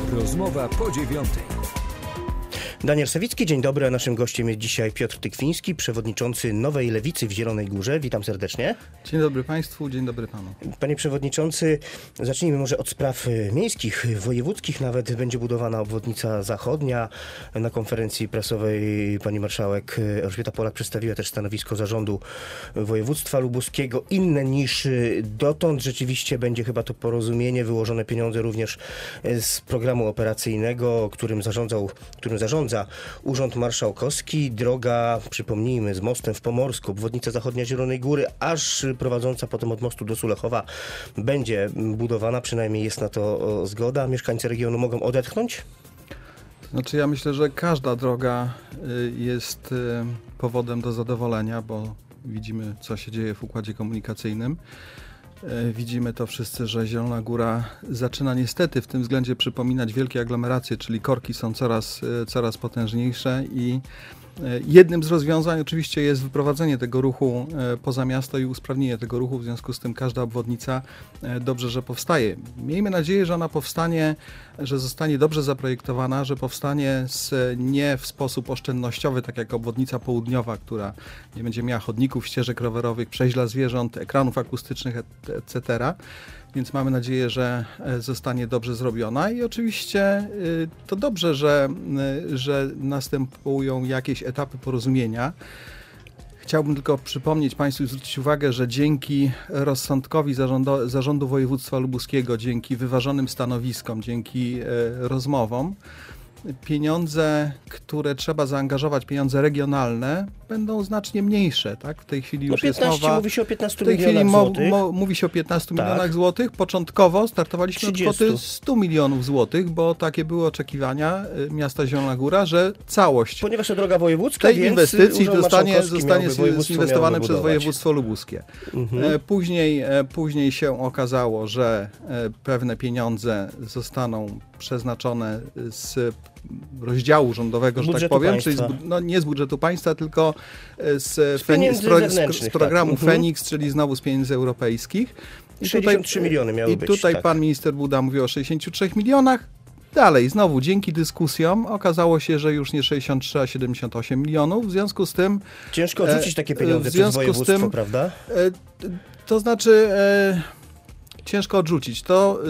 Rozmowa po 9:00. Daniel Sawicki, dzień dobry. A naszym gościem jest dzisiaj Piotr Tykwiński, przewodniczący Nowej Lewicy w Zielonej Górze. Witam serdecznie. Dzień dobry Państwu, dzień dobry Panu. Panie przewodniczący, zacznijmy może od spraw miejskich, wojewódzkich. Nawet będzie budowana obwodnica zachodnia. Na konferencji prasowej pani marszałek Elżbieta Polak przedstawiła też stanowisko zarządu województwa lubuskiego. Inne niż dotąd. Rzeczywiście będzie chyba to porozumienie, wyłożone pieniądze również z programu operacyjnego, którym zarządza Urząd Marszałkowski. Droga, przypomnijmy, z mostem w Pomorsku, obwodnica zachodnia Zielonej Góry, aż prowadząca potem od mostu do Sulechowa będzie budowana, przynajmniej jest na to zgoda. Mieszkańcy regionu mogą odetchnąć? Znaczy ja myślę, że każda droga jest powodem do zadowolenia, bo widzimy, co się dzieje w układzie komunikacyjnym. Widzimy to wszyscy, że Zielona Góra zaczyna niestety w tym względzie przypominać wielkie aglomeracje, czyli korki są coraz potężniejsze i jednym z rozwiązań oczywiście jest wyprowadzenie tego ruchu poza miasto i usprawnienie tego ruchu, w związku z tym każda obwodnica dobrze, że powstaje. Miejmy nadzieję, że ona powstanie, że zostanie dobrze zaprojektowana, że powstanie nie w sposób oszczędnościowy, tak jak obwodnica południowa, która nie będzie miała chodników, ścieżek rowerowych, przejść dla zwierząt, ekranów akustycznych, etc. Więc mamy nadzieję, że zostanie dobrze zrobiona i oczywiście to dobrze, że następują jakieś etapy porozumienia. Chciałbym tylko przypomnieć Państwu i zwrócić uwagę, że dzięki rozsądkowi Zarządu Województwa Lubuskiego, dzięki wyważonym stanowiskom, dzięki rozmowom, pieniądze, które trzeba zaangażować, pieniądze regionalne, będą znacznie mniejsze. Tak? W tej chwili już jest mowa... Mówi się o 15 w tej chwili milionach złotych. Mówi się o 15 milionach złotych. Początkowo startowaliśmy od kwoty 100 milionów złotych, bo takie były oczekiwania miasta Zielona Góra, że całość ponieważ to droga wojewódzka, tej więc inwestycji zostanie zinwestowane przez województwo lubuskie. Później się okazało, że pewne pieniądze zostaną przeznaczone z rozdziału rządowego, że tak powiem, czyli nie z budżetu państwa, tylko z programu Feniks, czyli znowu z pieniędzy europejskich. 63 miliony miały być. I tutaj pan minister Buda mówił o 63 milionach. Dalej, znowu dzięki dyskusjom okazało się, że już nie 63, a 78 milionów. W związku z tym... Ciężko odrzucić takie pieniądze przez województwo, prawda? To znaczy... Ciężko odrzucić. To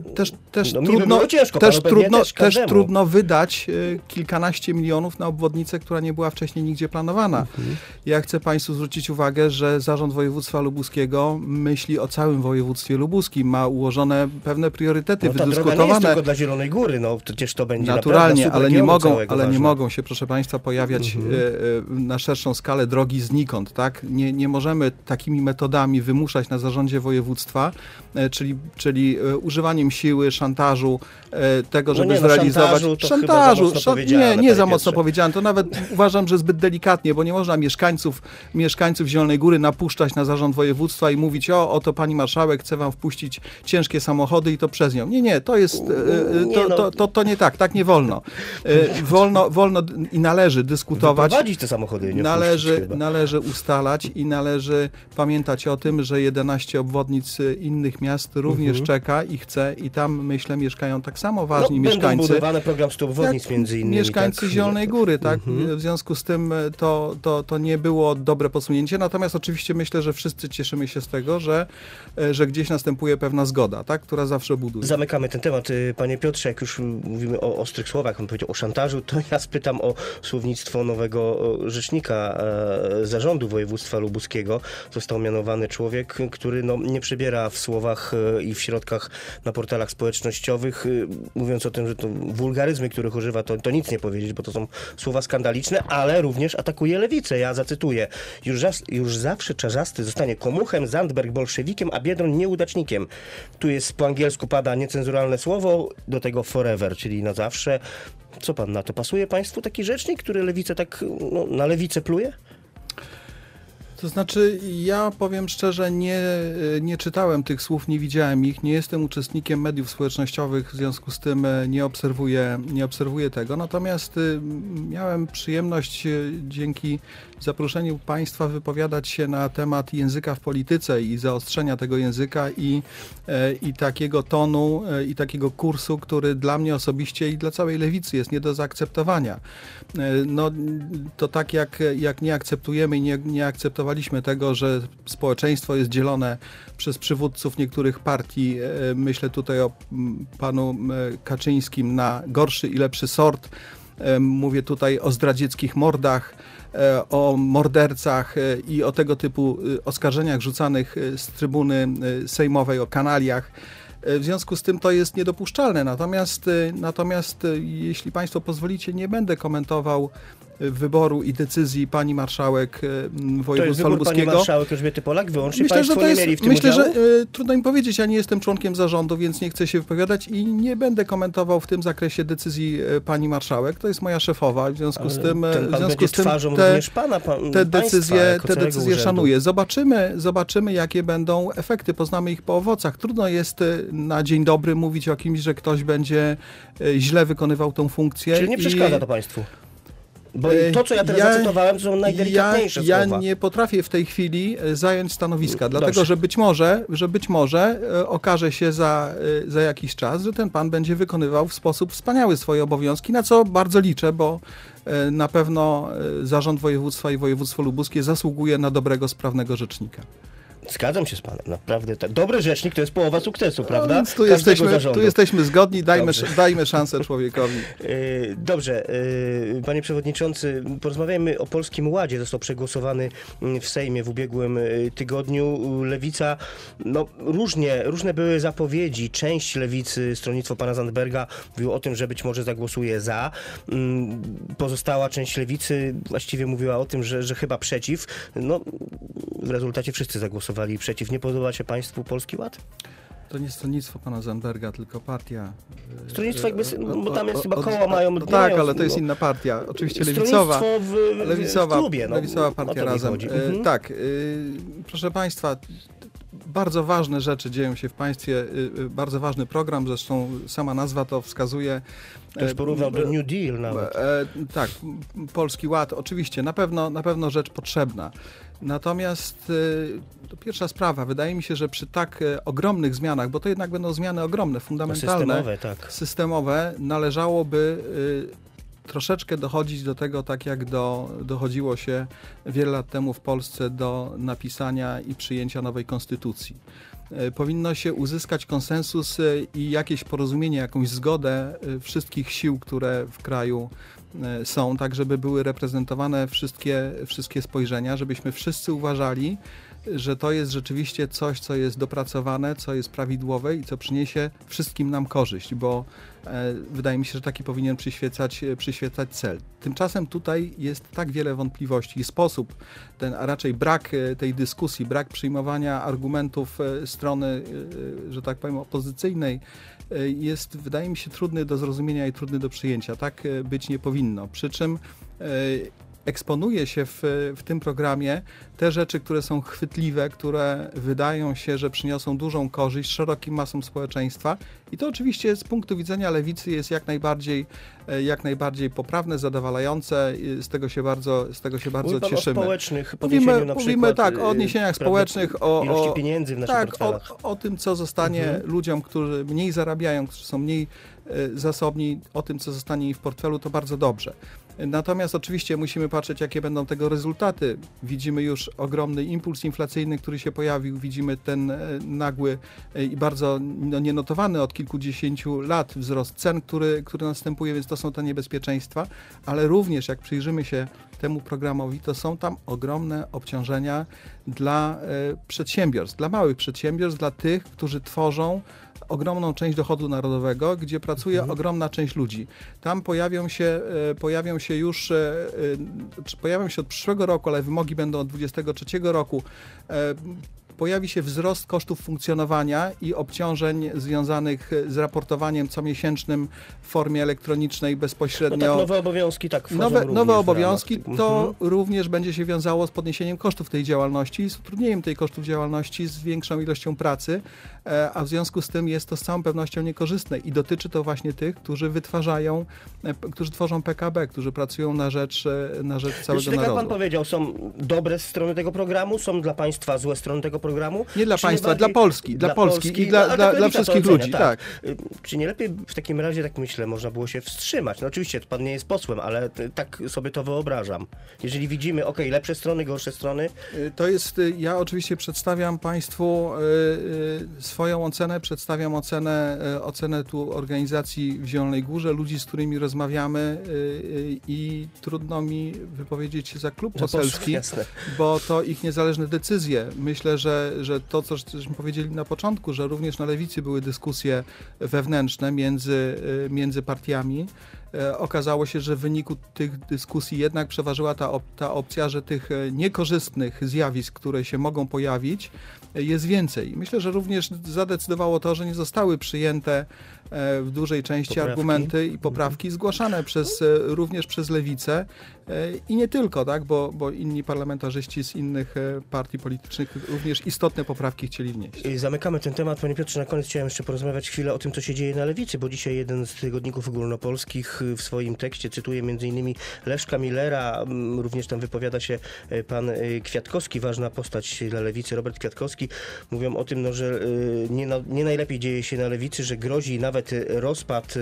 też trudno wydać kilkanaście milionów na obwodnicę, która nie była wcześniej nigdzie planowana. Ja chcę Państwu zwrócić uwagę, że Zarząd Województwa Lubuskiego myśli o całym województwie lubuskim, ma ułożone pewne priorytety wydyskutowane. Droga nie jest tylko dla Zielonej Góry, przecież to będzie naturalnie, ale nie mogą się, proszę Państwa, pojawiać na szerszą skalę drogi znikąd. Tak? Nie możemy takimi metodami wymuszać na zarządzie województwa, czyli używaniem siły, szantażu, tego, żeby zrealizować... Nie za mocno powiedziałem. To nawet uważam, że zbyt delikatnie, bo nie można mieszkańców Zielonej Góry napuszczać na zarząd województwa i mówić, oto pani marszałek chce wam wpuścić ciężkie samochody i to przez nią. Nie, to jest... To nie tak nie wolno. Wolno i należy dyskutować. Wyprowadzić te samochody, nie należy ustalać i należy pamiętać o tym, że 11 obwodnic innych miast również czeka i chce i tam, myślę, mieszkają tak samo ważni mieszkańcy. Będą budowane program 100 obwodnic między innymi. Mieszkańcy Zielonej Góry, tak? W związku z tym to nie było dobre posunięcie, natomiast oczywiście myślę, że wszyscy cieszymy się z tego, że gdzieś następuje pewna zgoda, tak? Która zawsze buduje. Zamykamy ten temat. Panie Piotrze, jak już mówimy o ostrych słowach, on powiedział o szantażu, to ja spytam o słownictwo nowego rzecznika Zarządu Województwa Lubuskiego. Został mianowany człowiek, który nie przebiera w słowach i w środkach na portalach społecznościowych, mówiąc o tym, że to wulgaryzmy, których używa, to nic nie powiedzieć, bo to są słowa skandaliczne, ale również atakuje lewicę. Ja zacytuję. Już zawsze Czarzasty zostanie komuchem, Zandberg bolszewikiem, a Biedroń nieudacznikiem. Tu jest po angielsku pada niecenzuralne słowo, do tego forever, czyli na zawsze. Co pan na to? Pasuje państwu taki rzecznik, który lewicę tak na lewicę pluje? To znaczy, ja powiem szczerze, nie czytałem tych słów, nie widziałem ich, nie jestem uczestnikiem mediów społecznościowych, w związku z tym nie obserwuję tego. Natomiast miałem przyjemność zaproszeniu państwa wypowiadać się na temat języka w polityce i zaostrzenia tego języka i takiego tonu i takiego kursu, który dla mnie osobiście i dla całej lewicy jest nie do zaakceptowania. No, to tak jak nie akceptujemy i nie akceptowaliśmy tego, że społeczeństwo jest dzielone przez przywódców niektórych partii, myślę tutaj o panu Kaczyńskim, na gorszy i lepszy sort. Mówię tutaj o zdradzieckich mordach, o mordercach i o tego typu oskarżeniach rzucanych z trybuny sejmowej, o kanaliach. W związku z tym to jest niedopuszczalne. Natomiast jeśli państwo pozwolicie, nie będę komentował wyboru i decyzji pani marszałek województwa lubuskiego. To jest pani marszałek Elżbiety Polak? Wyłącznie Myślę, państwo nie mieli w tym udziału? że trudno mi powiedzieć, ja nie jestem członkiem zarządu, więc nie chcę się wypowiadać i nie będę komentował w tym zakresie decyzji pani marszałek. To jest moja szefowa, w związku z tym te decyzje szanuję. Zobaczymy, jakie będą efekty. Poznamy ich po owocach. Trudno jest na dzień dobry mówić o kimś, że ktoś będzie źle wykonywał tą funkcję. Czyli nie przeszkadza to państwu? Bo to, co ja teraz zacytowałem, to są najdelikatniejsze słowa. Ja nie potrafię w tej chwili zająć stanowiska, dlatego że być może okaże się za jakiś czas, że ten pan będzie wykonywał w sposób wspaniały swoje obowiązki, na co bardzo liczę, bo na pewno Zarząd Województwa i Województwo Lubuskie zasługuje na dobrego, sprawnego rzecznika. Zgadzam się z panem, naprawdę. Dobry rzecznik to jest połowa sukcesu, prawda? Więc tu jesteśmy zgodni, dajmy szansę człowiekowi. Dobrze, panie przewodniczący, porozmawiajmy o Polskim Ładzie. Został przegłosowany w Sejmie w ubiegłym tygodniu. Lewica, no różne były zapowiedzi. Część lewicy, stronnictwo pana Zandberga mówiło o tym, że być może zagłosuje za. Pozostała część lewicy właściwie mówiła o tym, że chyba przeciw. No, w rezultacie wszyscy zagłosowali przeciw. Nie podoba się państwu Polski Ład? To nie stronnictwo pana Zandberga, tylko partia. Stronnictwo jakby, bo tam jest chyba koła mają... Tak, ale to jest inna partia. Oczywiście lewicowa. W klubie, lewicowa partia Razem. Tak, proszę państwa, bardzo ważne rzeczy dzieją się w państwie, bardzo ważny program, zresztą sama nazwa to wskazuje. Ktoś porównał do New Deal nawet. Tak, Polski Ład, oczywiście, na pewno rzecz potrzebna. Natomiast to pierwsza sprawa, wydaje mi się, że przy tak ogromnych zmianach, bo to jednak będą zmiany ogromne, fundamentalne, systemowe, należałoby troszeczkę dochodzić do tego, tak jak dochodziło się wiele lat temu w Polsce do napisania i przyjęcia nowej konstytucji. Powinno się uzyskać konsensus i jakieś porozumienie, jakąś zgodę wszystkich sił, które w kraju są, tak żeby były reprezentowane wszystkie spojrzenia, żebyśmy wszyscy uważali, że to jest rzeczywiście coś, co jest dopracowane, co jest prawidłowe i co przyniesie wszystkim nam korzyść, bo wydaje mi się, że taki powinien przyświecać cel. Tymczasem tutaj jest tak wiele wątpliwości i sposób, a raczej brak tej dyskusji, brak przyjmowania argumentów strony, że tak powiem, opozycyjnej jest, wydaje mi się, trudny do zrozumienia i trudny do przyjęcia. Tak być nie powinno. Przy czym eksponuje się w tym programie te rzeczy, które są chwytliwe, które wydają się, że przyniosą dużą korzyść szerokim masom społeczeństwa i to oczywiście z punktu widzenia lewicy jest jak najbardziej poprawne, zadowalające, z tego się bardzo cieszymy. O społecznych mówimy tak, o odniesieniach społecznych, o ilości pieniędzy w naszych portfelach. O tym, co zostanie ludziom, którzy mniej zarabiają, którzy są mniej zasobni, o tym, co zostanie im w portfelu, to bardzo dobrze. Natomiast oczywiście musimy patrzeć, jakie będą tego rezultaty. Widzimy już ogromny impuls inflacyjny, który się pojawił. Widzimy ten nagły i bardzo nienotowany od kilkudziesięciu lat wzrost cen, który następuje, więc to są te niebezpieczeństwa. Ale również jak przyjrzymy się temu programowi, to są tam ogromne obciążenia dla przedsiębiorstw, dla małych przedsiębiorstw, dla tych, którzy tworzą ogromną część dochodu narodowego, gdzie pracuje ogromna część ludzi. Tam pojawią się od przyszłego roku, ale wymogi będą od 2023 roku, pojawi się wzrost kosztów funkcjonowania i obciążeń związanych z raportowaniem comiesięcznym w formie elektronicznej bezpośrednio. No tak, nowe obowiązki, tak. Nowe obowiązki, to również będzie się wiązało z podniesieniem kosztów tej działalności, z utrudnieniem tej kosztów działalności, z większą ilością pracy, a w związku z tym jest to z całą pewnością niekorzystne i dotyczy to właśnie tych, którzy tworzą PKB, którzy pracują na rzecz całego tak narodu. jak pan powiedział, są dobre strony tego programu, są dla państwa złe strony tego programu? Nie dla państwa, dla Polski i dla wszystkich ludzi, tak. Czy nie lepiej w takim razie, tak myślę, można było się wstrzymać? No oczywiście, pan nie jest posłem, ale tak sobie to wyobrażam. Jeżeli widzimy, lepsze strony, gorsze strony. To jest, ja oczywiście przedstawiam państwu swoją ocenę, przedstawiam ocenę tu organizacji w Zielonej Górze, ludzi, z którymi rozmawiamy i trudno mi wypowiedzieć się za klub poselski, bo to ich niezależne decyzje. Myślę, że to, cośmy powiedzieli na początku, że również na lewicy były dyskusje wewnętrzne między partiami. Okazało się, że w wyniku tych dyskusji jednak przeważyła ta opcja, że tych niekorzystnych zjawisk, które się mogą pojawić, jest więcej. Myślę, że również zadecydowało to, że nie zostały przyjęte w dużej części argumenty i poprawki zgłaszane również przez lewicę i nie tylko, tak, bo inni parlamentarzyści z innych partii politycznych również istotne poprawki chcieli wnieść. Zamykamy ten temat. Panie Piotrze, na koniec chciałem jeszcze porozmawiać chwilę o tym, co się dzieje na lewicy, bo dzisiaj jeden z tygodników ogólnopolskich w swoim tekście cytuje m.in. Leszka Millera, również tam wypowiada się pan Kwiatkowski, ważna postać dla lewicy, Robert Kwiatkowski. Mówią o tym, że nie najlepiej dzieje się na lewicy, że grozi nawet rozpad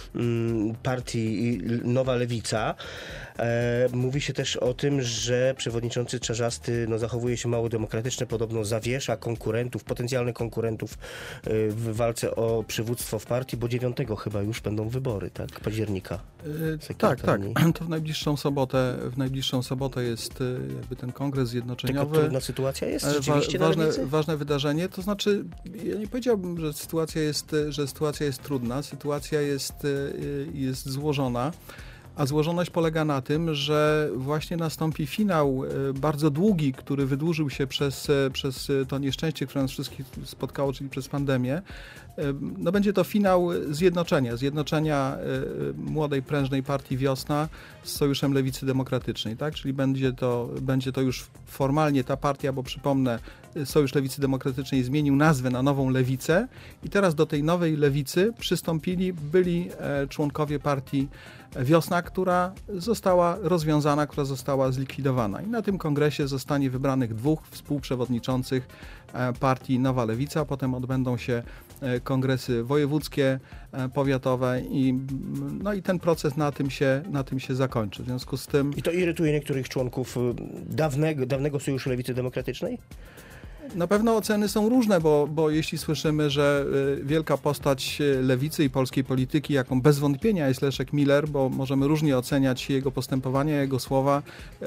partii Nowa Lewica. Mówi się też o tym, że przewodniczący Czarzasty zachowuje się mało demokratycznie, podobno zawiesza potencjalnych konkurentów w walce o przywództwo w partii, bo 9 chyba już będą wybory, tak? Października. Tak. To w najbliższą sobotę jest jakby ten kongres zjednoczeniowy. Taka trudna sytuacja jest rzeczywiście na lewicy? Ważne wydarzenie, to znaczy ja nie powiedziałbym, że sytuacja jest trudna, sytuacja jest złożona. A złożoność polega na tym, że właśnie nastąpi finał bardzo długi, który wydłużył się przez to nieszczęście, które nas wszystkich spotkało, czyli przez pandemię. Będzie to finał zjednoczenia młodej, prężnej partii Wiosna z Sojuszem Lewicy Demokratycznej, tak? Czyli będzie to już formalnie ta partia, bo przypomnę, Sojusz Lewicy Demokratycznej zmienił nazwę na Nową Lewicę i teraz do tej nowej lewicy przystąpili byli członkowie partii Wiosna, która została rozwiązana, która została zlikwidowana. I na tym kongresie zostanie wybranych 2 współprzewodniczących partii Nowa Lewica, potem odbędą się kongresy wojewódzkie, powiatowe i ten proces na tym się zakończy. W związku z tym... I to irytuje niektórych członków dawnego Sojuszu Lewicy Demokratycznej? Na pewno oceny są różne, bo jeśli słyszymy, że wielka postać lewicy i polskiej polityki, jaką bez wątpienia jest Leszek Miller, bo możemy różnie oceniać jego postępowania, jego słowa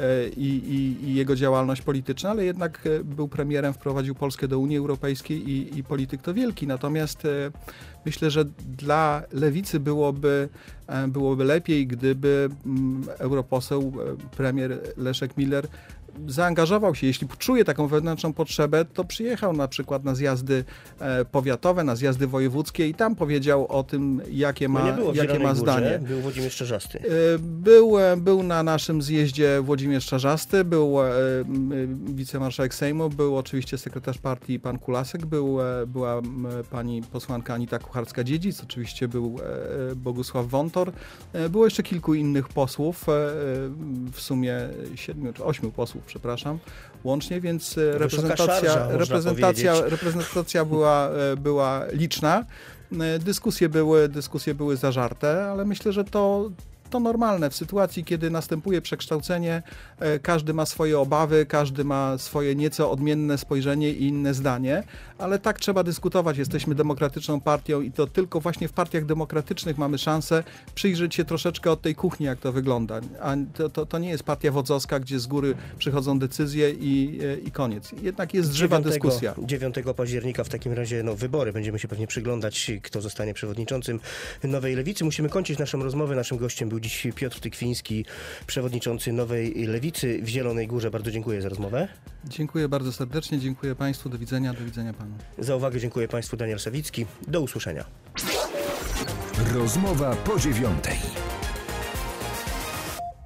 i jego działalność polityczna, ale jednak był premierem, wprowadził Polskę do Unii Europejskiej i polityk to wielki. Natomiast myślę, że dla lewicy byłoby lepiej, gdyby europoseł, premier Leszek Miller zaangażował się, jeśli czuje taką wewnętrzną potrzebę, to przyjechał na przykład na zjazdy powiatowe, na zjazdy wojewódzkie i tam powiedział o tym, jakie ma zdanie. Był Włodzimierz Czarzasty. Był na naszym zjeździe Włodzimierz Czarzasty, był wicemarszałek Sejmu, był oczywiście sekretarz partii pan Kulasek, była pani posłanka Anita Kucharska-Dziedzic, oczywiście był Bogusław Wontor, było jeszcze kilku innych posłów, w sumie 7 czy 8 posłów, przepraszam, łącznie, więc reprezentacja była liczna. Dyskusje były zażarte, ale myślę, że to normalne. W sytuacji, kiedy następuje przekształcenie, każdy ma swoje obawy, każdy ma swoje nieco odmienne spojrzenie i inne zdanie, ale tak trzeba dyskutować. Jesteśmy demokratyczną partią i to tylko właśnie w partiach demokratycznych mamy szansę przyjrzeć się troszeczkę od tej kuchni, jak to wygląda. A to nie jest partia wodzowska, gdzie z góry przychodzą decyzje i koniec. Jednak jest żywa dyskusja. 9 października w takim razie wybory. Będziemy się pewnie przyglądać, kto zostanie przewodniczącym Nowej Lewicy. Musimy kończyć naszą rozmowę. Naszym gościem był dziś Piotr Tykwiński, przewodniczący Nowej Lewicy w Zielonej Górze. Bardzo dziękuję za rozmowę. Dziękuję bardzo serdecznie, dziękuję Państwu, do widzenia Panu. Za uwagę dziękuję Państwu, Daniel Sawicki. Do usłyszenia. Rozmowa po 9:00.